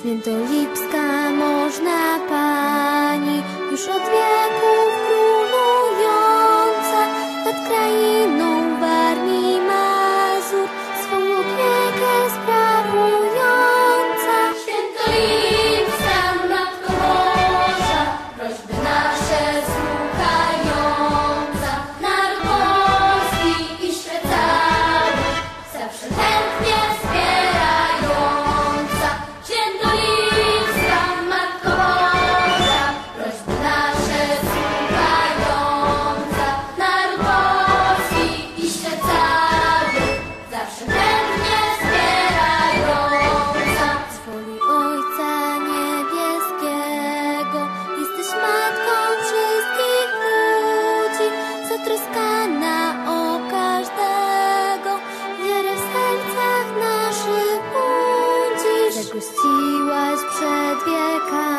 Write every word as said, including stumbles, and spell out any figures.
Świętolipska można Pani, już od wieków królująca, nad krainą Warmii i Mazur swą opiekę sprawująca. Świętolipska Matko Boża, prośby nasze słuchająca, naród polski i świat cały zawsze chętnie wspierająca. Świętolipska Matko Boża, prośby nasze słuchająca, naród polski i świat cały zawsze chętnie wspierająca. Z woli Ojca Niebieskiego jesteś Matką wszystkich ludzi, zatroskana o każdego, wierę w sercach naszych budzi. Zagościłaś przed wiekami